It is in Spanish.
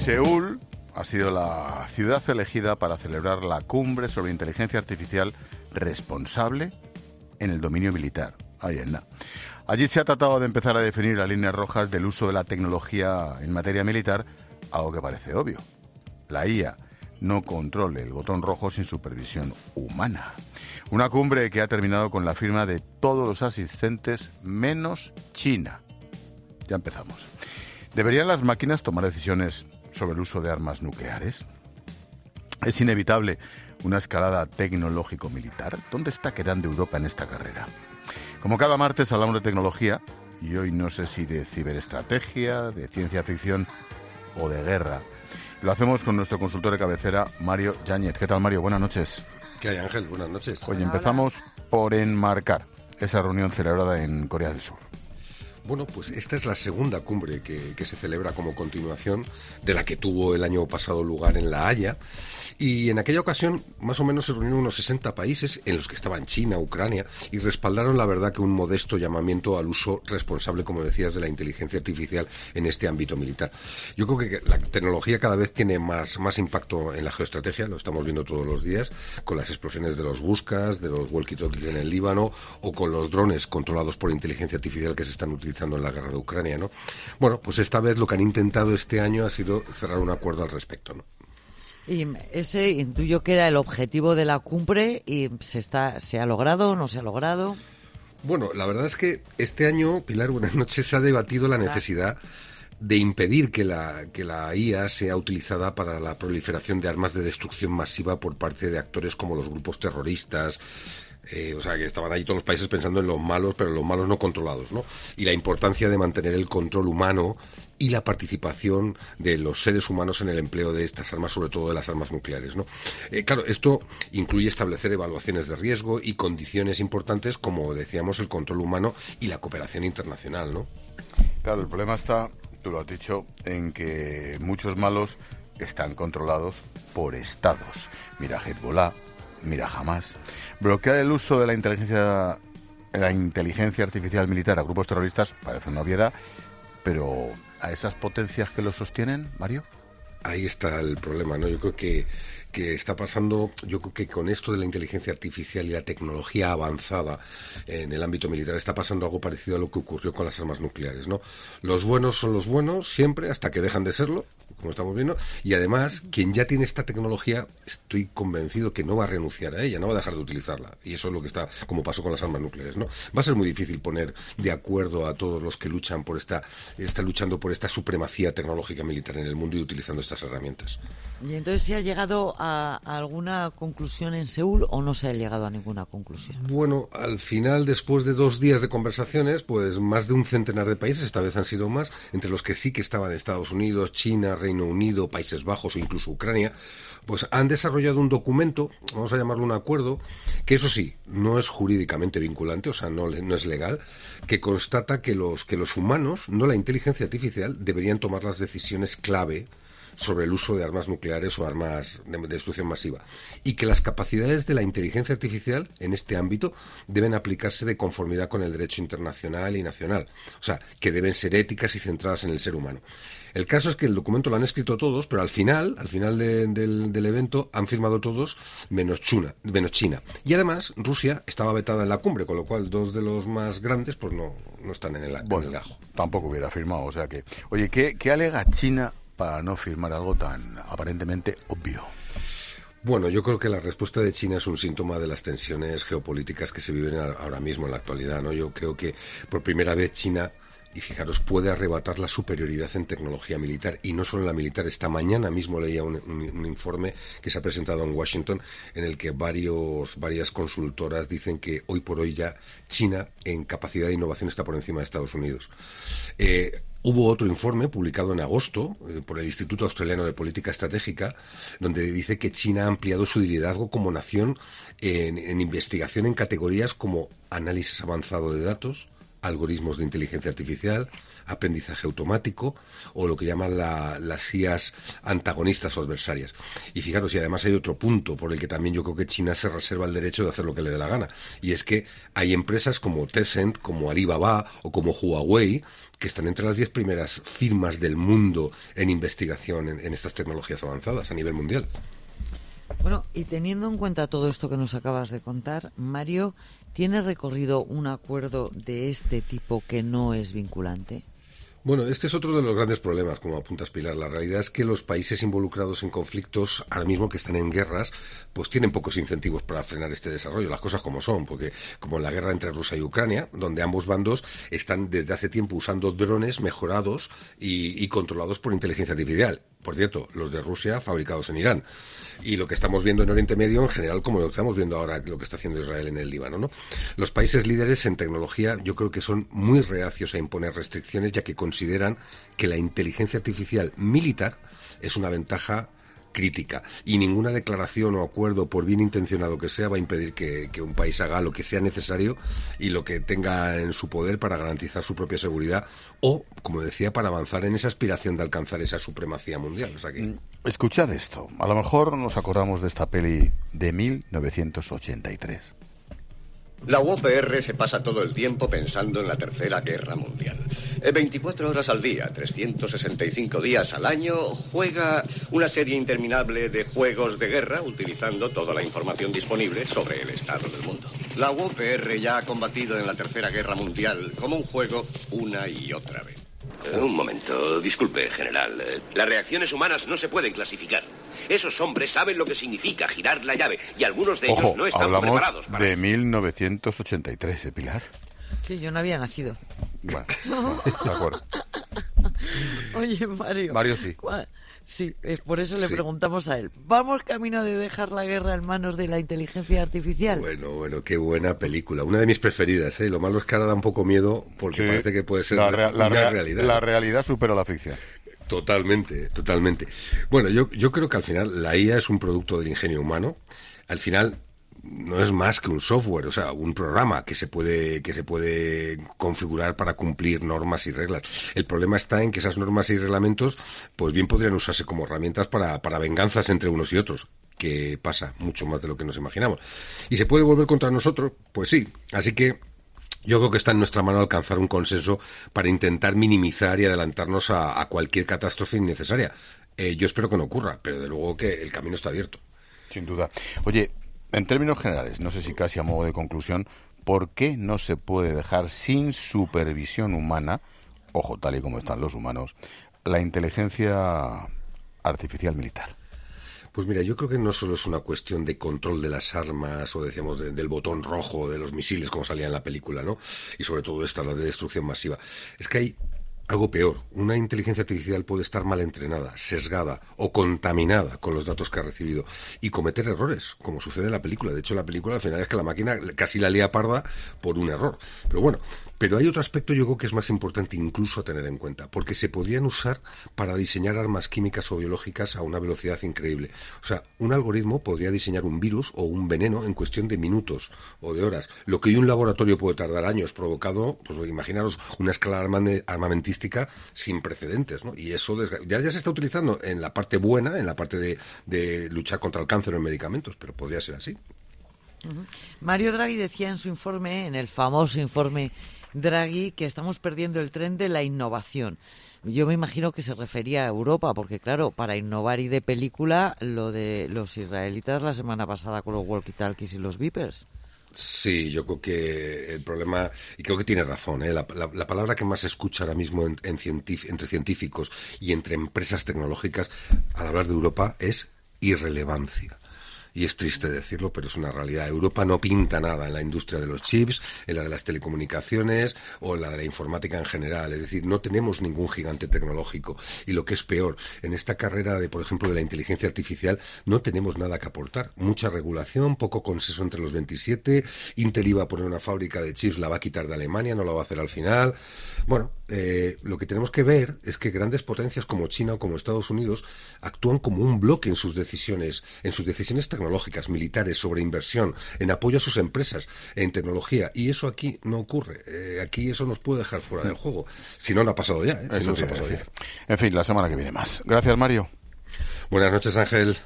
Seúl ha sido la ciudad elegida para celebrar la cumbre sobre inteligencia artificial responsable en el dominio militar. Ahí en nada. Allí se ha tratado de empezar a definir las líneas rojas del uso de la tecnología en materia militar, algo que parece obvio. La IA no controle el botón rojo sin supervisión humana. Una cumbre que ha terminado con la firma de todos los asistentes menos China. Ya empezamos. ¿Deberían las máquinas tomar decisiones sobre el uso de armas nucleares? ¿Es inevitable una escalada tecnológico-militar? ¿Dónde está quedando Europa en esta carrera? Como cada martes hablamos de tecnología, y hoy no sé si de ciberestrategia, de ciencia ficción o de guerra. Lo hacemos con nuestro consultor de cabecera, Mario Yáñez. ¿Qué tal, Mario? Buenas noches. ¿Qué hay, Ángel? Buenas noches. Oye, empezamos por enmarcar esa reunión celebrada en Corea del Sur. Bueno, pues esta es la segunda cumbre que se celebra como continuación de la que tuvo el año pasado lugar en La Haya. Y en aquella ocasión, más o menos, se reunieron unos 60 países, en los que estaban China, Ucrania, y respaldaron, la verdad, que un modesto llamamiento al uso responsable, como decías, de la inteligencia artificial en este ámbito militar. Yo creo que la tecnología cada vez tiene más impacto en la geoestrategia, lo estamos viendo todos los días, con las explosiones de los Buscas, de los walkie-talkies en el Líbano, o con los drones controlados por inteligencia artificial que se están utilizando en la guerra de Ucrania, ¿no? Bueno, pues esta vez lo que han intentado este año ha sido cerrar un acuerdo al respecto, ¿no? Y ese intuyo que era el objetivo de la cumbre y ¿se ha logrado, no se ha logrado? Bueno, la verdad es que este año, Pilar, buenas noches, se ha debatido la necesidad de impedir que la IA sea utilizada para la proliferación de armas de destrucción masiva por parte de actores como los grupos terroristas. O sea, que estaban ahí todos los países pensando en los malos, pero los malos no controlados, ¿no? Y la importancia de mantener el control humano y la participación de los seres humanos en el empleo de estas armas, sobre todo de las armas nucleares, ¿no? Claro, esto incluye establecer evaluaciones de riesgo y condiciones importantes, como decíamos, el control humano y la cooperación internacional, ¿no? Claro, el problema está, tú lo has dicho, en que muchos malos están controlados por estados. Mira Hezbollah, mira Hamas. Bloquear el uso de la inteligencia artificial militar a grupos terroristas parece una obviedad, pero ¿a esas potencias que lo sostienen, Mario? Ahí está el problema, ¿no? Yo creo que está pasando, yo creo que con esto de la inteligencia artificial y la tecnología avanzada en el ámbito militar está pasando algo parecido a lo que ocurrió con las armas nucleares, ¿no? Los buenos son los buenos siempre, hasta que dejan de serlo, como estamos viendo, y además, quien ya tiene esta tecnología, estoy convencido que no va a renunciar a ella, no va a dejar de utilizarla, y eso es lo que está, como pasó con las armas nucleares, ¿no? Va a ser muy difícil poner de acuerdo a todos los que luchan por están luchando por esta supremacía tecnológica militar en el mundo y utilizando estas herramientas. Y entonces, ¿se ha llegado a alguna conclusión en Seúl o no se ha llegado a ninguna conclusión? Bueno, al final, después de 2 días de conversaciones, pues más de un centenar de países, esta vez han sido más, entre los que sí que estaban Estados Unidos, China, Reino Unido, Países Bajos o incluso Ucrania, pues han desarrollado un documento, vamos a llamarlo un acuerdo, que eso sí, no es jurídicamente vinculante, o sea, no es legal, que constata que los humanos, no la inteligencia artificial, deberían tomar las decisiones clave sobre el uso de armas nucleares o armas de destrucción masiva, y que las capacidades de la inteligencia artificial en este ámbito deben aplicarse de conformidad con el derecho internacional y nacional, o sea, que deben ser éticas y centradas en el ser humano. El caso es que el documento lo han escrito todos, pero al final del evento han firmado todos menos China. Y además Rusia estaba vetada en la cumbre, con lo cual 2 de los más grandes pues no están en el ajo. Tampoco hubiera firmado, o sea que... Oye, ¿qué alega China para no firmar algo tan aparentemente obvio? Bueno, yo creo que la respuesta de China es un síntoma de las tensiones geopolíticas que se viven ahora mismo en la actualidad, ¿no? Yo creo que por primera vez China, y fijaros, puede arrebatar la superioridad en tecnología militar, y no solo en la militar. Esta mañana mismo leía un informe que se ha presentado en Washington, en el que varias consultoras dicen que hoy por hoy ya China en capacidad de innovación está por encima de Estados Unidos. Hubo otro informe publicado en agosto por el Instituto Australiano de Política Estratégica, donde dice que China ha ampliado su liderazgo como nación en investigación en categorías como análisis avanzado de datos, algoritmos de inteligencia artificial, aprendizaje automático o lo que llaman las IAs antagonistas o adversarias. Y fijaros, y además hay otro punto por el que también yo creo que China se reserva el derecho de hacer lo que le dé la gana. Y es que hay empresas como Tencent, como Alibaba o como Huawei que están entre las 10 primeras firmas del mundo en investigación en estas tecnologías avanzadas a nivel mundial. Bueno, y teniendo en cuenta todo esto que nos acabas de contar, Mario, ¿tiene recorrido un acuerdo de este tipo que no es vinculante? Bueno, este es otro de los grandes problemas, como apuntas, Pilar. La realidad es que los países involucrados en conflictos, ahora mismo que están en guerras, pues tienen pocos incentivos para frenar este desarrollo, las cosas como son, porque como en la guerra entre Rusia y Ucrania, donde ambos bandos están desde hace tiempo usando drones mejorados y controlados por inteligencia artificial. Por cierto, los de Rusia fabricados en Irán. Y lo que estamos viendo en Oriente Medio, en general, como lo que estamos viendo ahora, lo que está haciendo Israel en el Líbano, ¿no? Los países líderes en tecnología, yo creo que son muy reacios a imponer restricciones, ya que consideran que la inteligencia artificial militar es una ventaja crítica, y ninguna declaración o acuerdo, por bien intencionado que sea, va a impedir que un país haga lo que sea necesario y lo que tenga en su poder para garantizar su propia seguridad o, como decía, para avanzar en esa aspiración de alcanzar esa supremacía mundial. O sea que... Escuchad esto, a lo mejor nos acordamos de esta peli de 1983. La UPR se pasa todo el tiempo pensando en la Tercera Guerra Mundial. 24 horas al día, 365 días al año, juega una serie interminable de juegos de guerra utilizando toda la información disponible sobre el estado del mundo. La UPR ya ha combatido en la Tercera Guerra Mundial como un juego una y otra vez. Un momento, disculpe, general. Las reacciones humanas no se pueden clasificar. Esos hombres saben lo que significa girar la llave y algunos de ellos no están preparados para de 1983, Pilar. Sí, yo no había nacido. Bueno, de acuerdo. Oye, Mario. Mario sí. Sí, por eso le preguntamos a él. ¿Vamos camino de dejar la guerra en manos de la inteligencia artificial? Bueno, qué buena película. Una de mis preferidas, ¿eh? Lo malo es que ahora da un poco miedo porque sí, parece que puede ser la realidad. La realidad supera la ficción. Totalmente. Bueno, yo creo que al final la IA es un producto del ingenio humano. Al final no es más que un software, o sea, un programa que se puede configurar para cumplir normas y reglas. El problema está en que esas normas y reglamentos, pues bien podrían usarse como herramientas para venganzas entre unos y otros, que pasa mucho más de lo que nos imaginamos. ¿Y se puede volver contra nosotros? Pues sí. Así que yo creo que está en nuestra mano alcanzar un consenso para intentar minimizar y adelantarnos a cualquier catástrofe innecesaria. Yo espero que no ocurra, pero de luego que el camino está abierto. Sin duda. Oye, en términos generales, no sé si casi a modo de conclusión, ¿por qué no se puede dejar sin supervisión humana, ojo, tal y como están los humanos, la inteligencia artificial militar? Pues mira, yo creo que no solo es una cuestión de control de las armas o decíamos del botón rojo de los misiles como salía en la película, ¿no? Y sobre todo esta, la de destrucción masiva. Es que hay algo peor. Una inteligencia artificial puede estar mal entrenada, sesgada o contaminada con los datos que ha recibido y cometer errores, como sucede en la película. De hecho, la película al final es que la máquina casi la lía parda por un error. Pero hay otro aspecto yo creo que es más importante incluso a tener en cuenta, porque se podrían usar para diseñar armas químicas o biológicas a una velocidad increíble. O sea, un algoritmo podría diseñar un virus o un veneno en cuestión de minutos o de horas. Lo que hoy un laboratorio puede tardar años provocado, pues imaginaros una escala armamentística sin precedentes, ¿no? Y eso ya se está utilizando en la parte buena, en la parte de luchar contra el cáncer o en medicamentos, pero podría ser así. Mario Draghi decía en su informe, en el famoso informe Draghi, que estamos perdiendo el tren de la innovación. Yo me imagino que se refería a Europa, porque claro, para innovar y de película, lo de los israelitas la semana pasada con los walkie-talkies y los beepers. Sí, yo creo que el problema, y creo que tiene razón, la palabra que más se escucha ahora mismo entre científicos y entre empresas tecnológicas al hablar de Europa es irrelevancia. Y es triste decirlo, pero es una realidad. Europa no pinta nada en la industria de los chips, en la de las telecomunicaciones o en la de la informática en general. Es decir, no tenemos ningún gigante tecnológico. Y lo que es peor, en esta carrera de, por ejemplo, de la inteligencia artificial, no tenemos nada que aportar. Mucha regulación, poco consenso entre los 27. Intel iba a poner una fábrica de chips, la va a quitar de Alemania, no la va a hacer al final. Bueno, lo que tenemos que ver es que grandes potencias como China o como Estados Unidos actúan como un bloque en sus decisiones tecnológicas tecnológicas, militares, sobre inversión, en apoyo a sus empresas, en tecnología. Y eso aquí no ocurre. Aquí eso nos puede dejar fuera del juego. Si no, no ha pasado ya. Si no, ha pasado ya. En fin, la semana que viene más. Gracias, Mario. Buenas noches, Ángel.